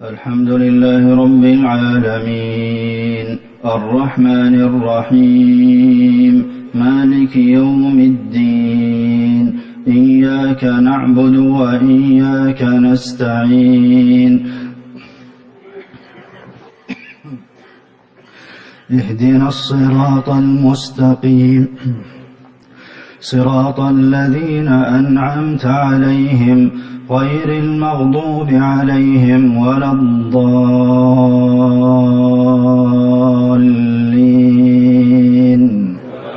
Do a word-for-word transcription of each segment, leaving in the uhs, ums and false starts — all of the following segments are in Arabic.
الحمد لله رب العالمين الرحمن الرحيم مالك يوم الدين إياك نعبد وإياك نستعين اهدنا الصراط المستقيم صراط الذين أنعمت عليهم غير المغضوب عليهم ولا الضالين.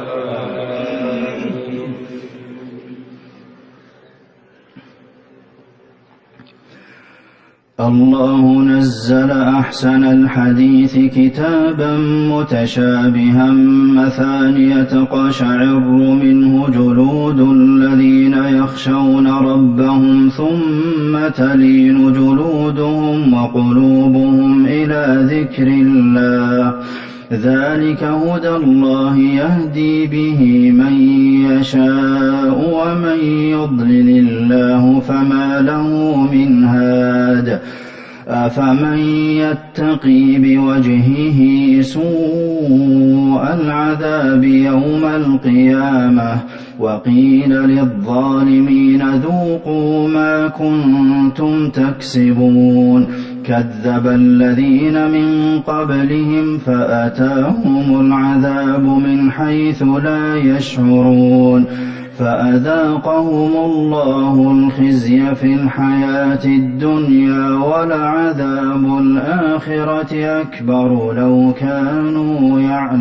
الله نزل أحسن الحديث كتابا متشابها مثانية تقشعر منه جلود الذين يخشون ربهم ثم تلين جلودهم وقلوبهم إلى ذكر الله ذلك هدى الله يهدي به من يشاء ومن يضلل الله فما له من هاد أفمن يتقي بوجهه سوء العذاب يوم القيامة وقيل للظالمين ذوقوا ما كنتم تكسبون كذب الذين من قبلهم فأتاهم العذاب من حيث لا يشعرون فأذاقهم الله الخزي في الحياة الدنيا ولعذاب الآخرة أكبر لو كانوا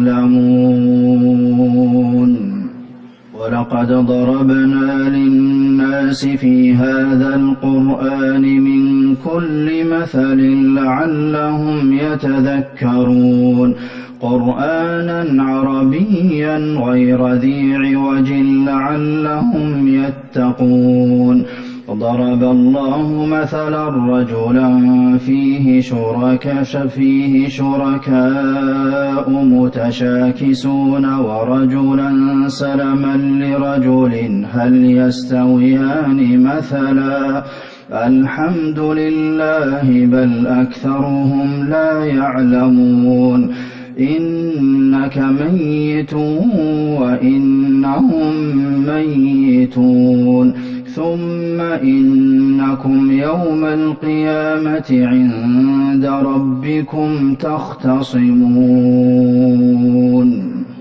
يعلمون ولقد ضربنا للناس في هذا القرآن من كل مثل لعلهم يتذكرون قرآنا عربيا غير ذي عوج لعلهم يتقون ضرب الله مثلا رجلا فيه شركاء فيه شركاء متشاكسون ورجلا سلما لرجل هل يستويان مثلا الحمد لله بل أكثرهم لا يعلمون إنك ميت وإنهم ميتون ثم إنكم يوم القيامة عند ربكم تختصمون.